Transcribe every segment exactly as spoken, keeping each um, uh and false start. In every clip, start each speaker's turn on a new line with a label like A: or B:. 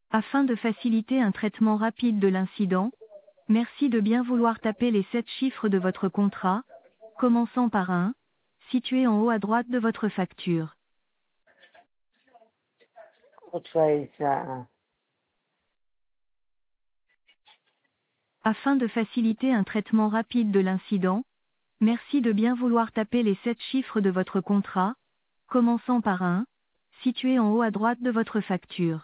A: Afin de faciliter un traitement rapide de l'incident, merci de bien vouloir taper les sept chiffres de votre contrat, commençant par un, situé en haut à droite de votre facture.
B: Autre ça.
A: Afin de faciliter un traitement rapide de l'incident, merci de bien vouloir taper les sept chiffres de votre contrat, commençant par un, situé en haut à droite de votre facture.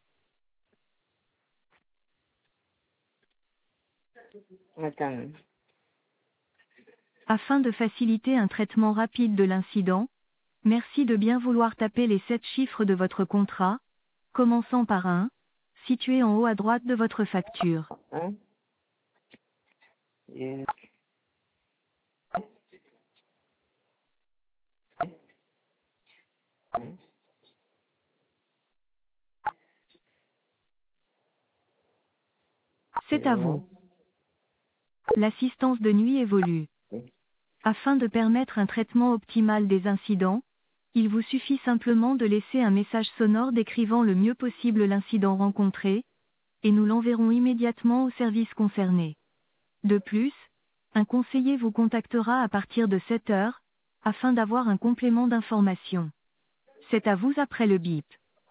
B: Attends.
A: Afin de faciliter un traitement rapide de l'incident, merci de bien vouloir taper les sept chiffres de votre contrat, commençant par un, situé en haut à droite de votre facture.
B: Hein? Et-
A: C'est à vous. L'assistance de nuit évolue. Afin de permettre un traitement optimal des incidents, il vous suffit simplement de laisser un message sonore décrivant le mieux possible l'incident rencontré, et nous l'enverrons immédiatement au service concerné. De plus, un conseiller vous contactera à partir de sept heures, afin d'avoir un complément d'information. C'est à vous après le bip.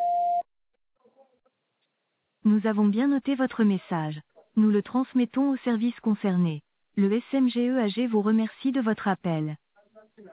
A: Nous avons bien noté votre message. Nous le transmettons au service concerné. Le S M G E A G vous remercie de votre appel.